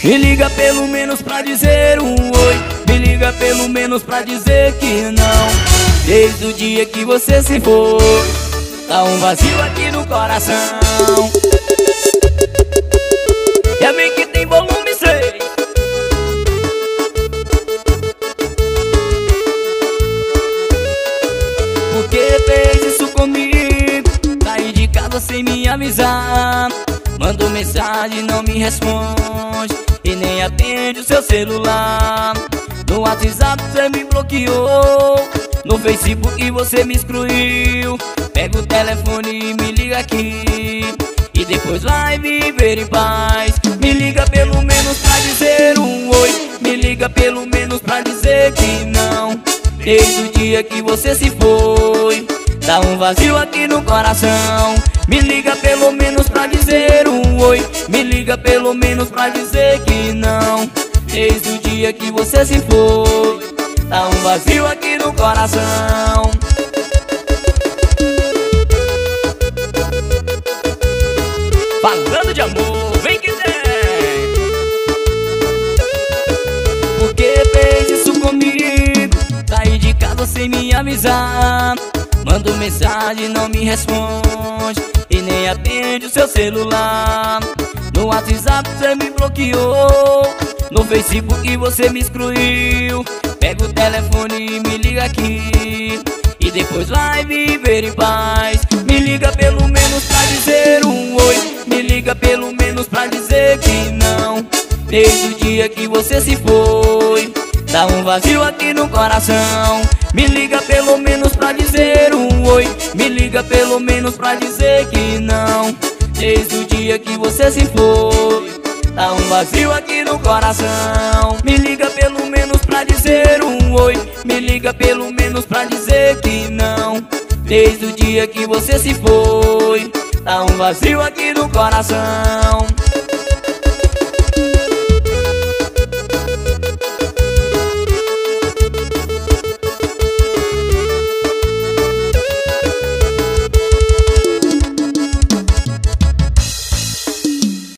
Me liga pelo menos pra dizer um oi. Me liga pelo menos pra dizer que não. Desde o dia que você se foi, tá um vazio aqui no coração. E a mim que tem volume 6. Por que fez isso comigo? Saí de casa sem me avisar. Mando mensagem, não me responde e nem atende o seu celular. No WhatsApp você me bloqueou, no Facebook você me excluiu. Pega o telefone e me liga aqui, e depois vai viver em paz. Me liga pelo menos pra dizer um oi. Me liga pelo menos pra dizer que não. Desde o dia que você se foi, dá um vazio aqui no coração. Me liga pelo menos pra dizer um oi. Me liga pelo menos pra dizer que não. Desde o dia que você se foi, dá um vazio aqui no coração. Falando de amor, vem que tem. Por que fez isso comigo? Saí de casa sem me avisar. Mando mensagem, não me responde e nem atende o seu celular. No WhatsApp você me bloqueou, no Facebook você me excluiu. Pega o telefone e me liga aqui, e depois vai viver em paz. Me liga pelo menos pra dizer um oi. Me liga pelo menos pra dizer que não. Desde o dia que você se foi, dá um vazio aqui no coração. Me liga pelo menos pra dizer um oi. Me liga pelo menos pra dizer que não. Desde o dia que você se foi, dá um vazio aqui no coração. Me liga pelo menos pra dizer um oi. Me liga pelo menos pra dizer que não. Desde o dia que você se foi, dá um vazio aqui no coração.